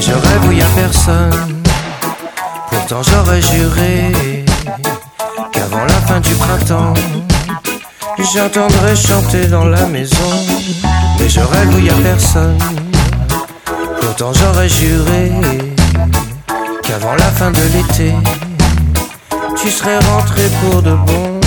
je rêve où y a personne. Pourtant j'aurais juré qu'avant la fin du printemps j'entendrais chanter dans la maison. Mais je rêve où y a personne. Pourtant j'aurais juré qu'avant la fin de l'été tu serais rentré pour de bon.